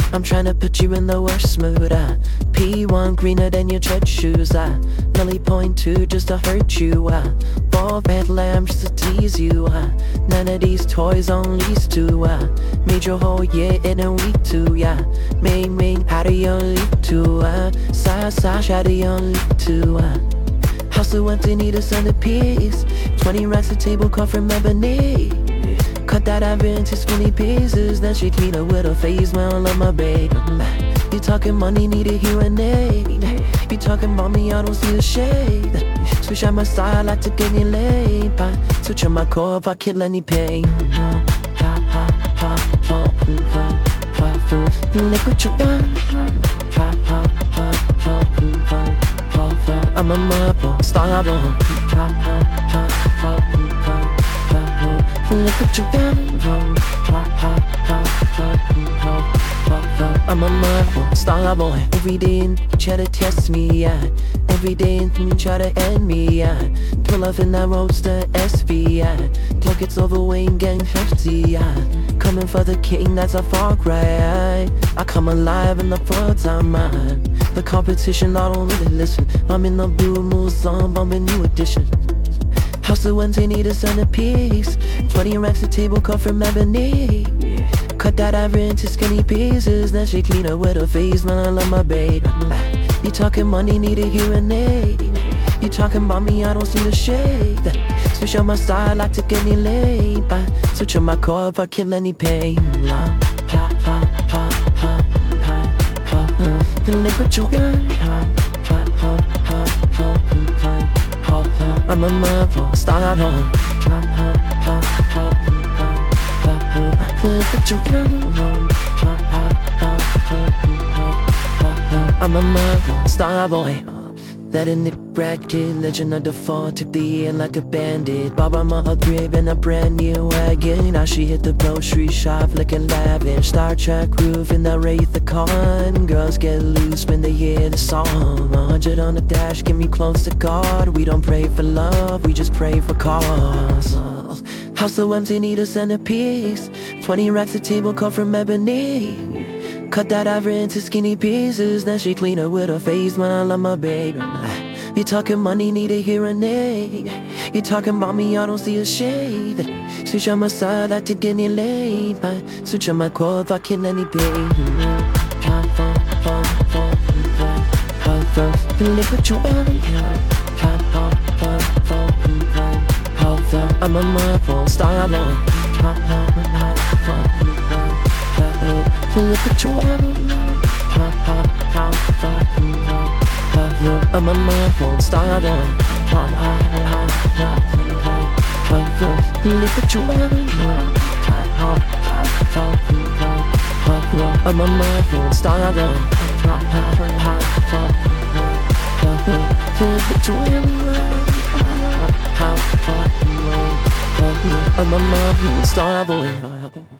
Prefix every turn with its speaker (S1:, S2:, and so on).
S1: I'm trying to put you in the worst mood. P1 greener than your church shoes. Millie point 2 just to hurt you. Ball red lamb just to tease you. None of these toys on lease to. Made your whole year in a week too. Main out of your league too. Side out of your league too. House so empty, need a centerpiece. 20 racks a table cut from ebony. Cut that ivory into skinny pieces. Then she clean up with her face, man, I love my babe. You talking money, need a hearing aid. You talking about me, I don't see the shade. Switch out my style, I like to get you laid. Switch on my core if I kill any pain. Look what you done. I'm a marble, starborn. Look what you done. I'm a marble, starboy. Every day you try to test me, Every day you try to end me, Pull up in that roadster SV, Cloak gets overweight and getting hefty, Coming for the king, that's a far cry. I come alive in the full-time mind. The competition, I don't really listen. I'm in the blue mood song, bumping new edition. House so empty, need a centerpiece. 20 racks a table cut from ebony. Cut that ivory into skinny pieces. Then she clean up with her face, man, I love my babe. You talking money, need a hearing aid. You talking about me, I don't see the shade. Switch on my style, I like to get me laid. Switch on my core if I kill any pain. Look what you got. I'm a marvel, starborn. Look what you got. I'm a marvel, starboy. That in the bracket, legend of the fall. Took the year like a bandit. Bought my upgrade in a brand new wagon. Now she hit the grocery shop looking lavish. Star Trek roof in the Wraith the Con. Girls get loose when they hear the song. 100 on the dash, get me close to God. We don't pray for love, we just pray for cause. House so empty, need a centerpiece. 20 racks a table cut from ebony. Cut that ivory into skinny pieces. Then she clean up with her face, man, I love my baby. You talking money, need a hearing aid. You talking about me, I don't see a shade. Switch on my side, I like to get you laid. Switch on my core if I kill any pain. Look what you want. I'm a marble, starborn. Look what you want. I'm a marble, starborn. Look what you want. I'm a marble, starborn. Look what you want. I'm a marble, starborn.